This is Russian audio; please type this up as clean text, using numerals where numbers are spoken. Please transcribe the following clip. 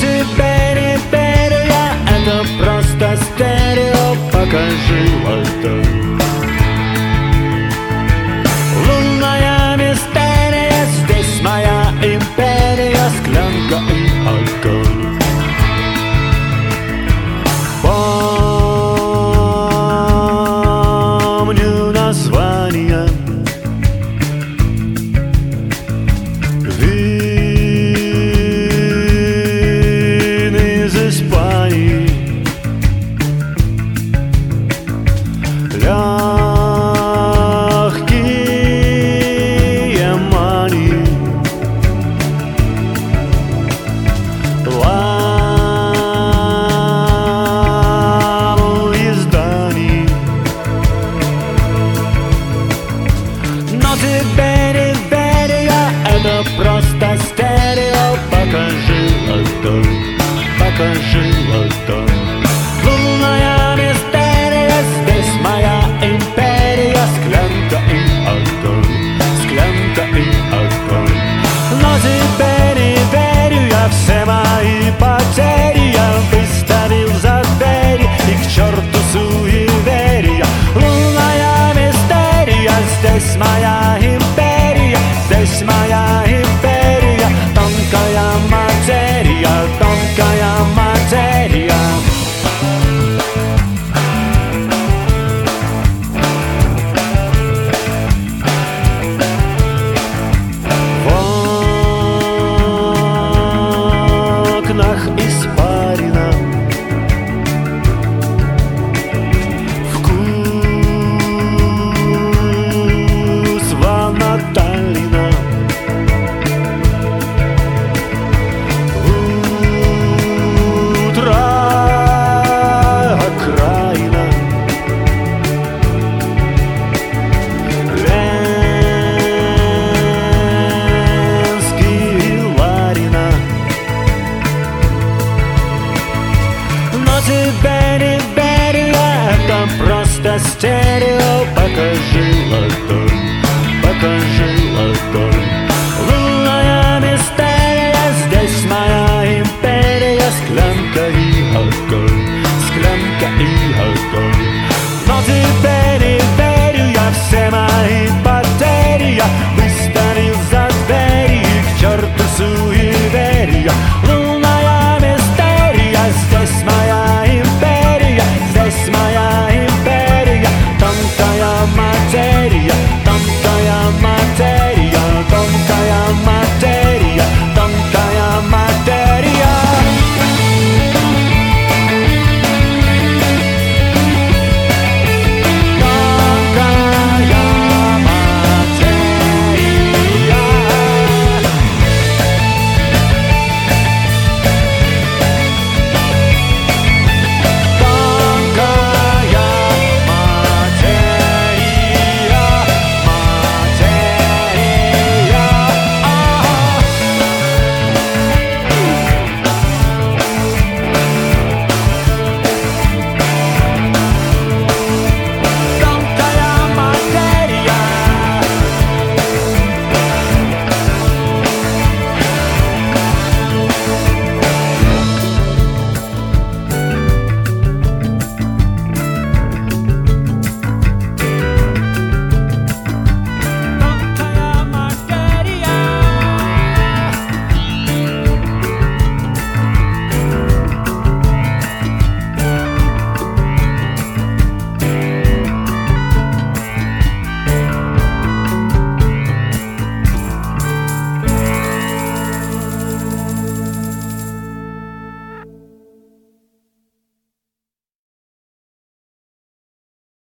теперь я это просто стерео, покажи ладонь. Лунная мистерия, здесь моя империя, склянка и огонь. Помню название, вин из Испании, легкие мании, славу изданий. Но теперь я это просто стерео, покажи ладонь, покажи ладонь. Лунная мистерия, здесь моя империя, склянка и огонь, склянка и огонь. Но теперь я все мои потери я выставил за дверь, и к черту суеверия. Лунная мистерия, здесь моя империя, здесь моя империя. Тонкая материя, тонкая материя. В окнах испарина, вкус ванаталина. Утро окраина, Ленский Ларина. Но теперь я это просто стерео, покажи ладонь, покажи ладонь.